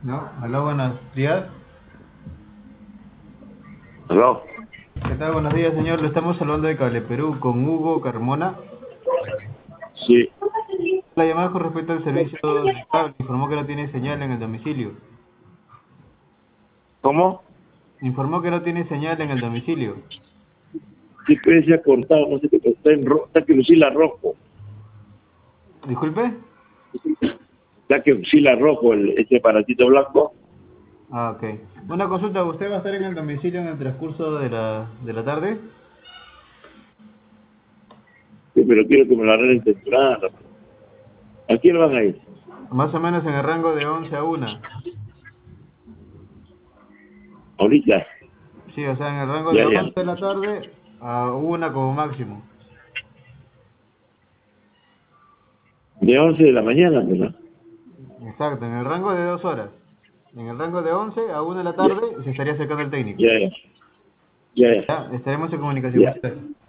¿No? Aló, buenos días. ¿Aló? ¿Qué tal? Buenos días, señor. Le estamos hablando de Cable Perú con Hugo Carmona. Sí. La llamada con respecto al servicio de cable. Informó que no tiene señal en el domicilio. ¿Cómo? Informó que no tiene señal en el domicilio. Sí, que se ha cortado, no sé qué, está está que oscila rojo. Disculpe. Está que oscila rojo ese aparatito blanco. Ah, ok. Una consulta. ¿Usted va a estar en el domicilio en el transcurso de la tarde? Sí, pero quiero que me lo arreglen temprano. ¿A quién van a ir? Más o menos en el rango de 11 a 1. Ahorita. Sí, o sea, en el rango de Ya, 11 ya. de la tarde a 1 como máximo. De 11 de la mañana, ¿verdad? Exacto, en el rango de 2 horas. En el rango de 11 a 1 de la Ya, tarde se estaría acercando el técnico. ya, ya. Ya, Ya, estaremos en comunicación. ya. Muchas gracias.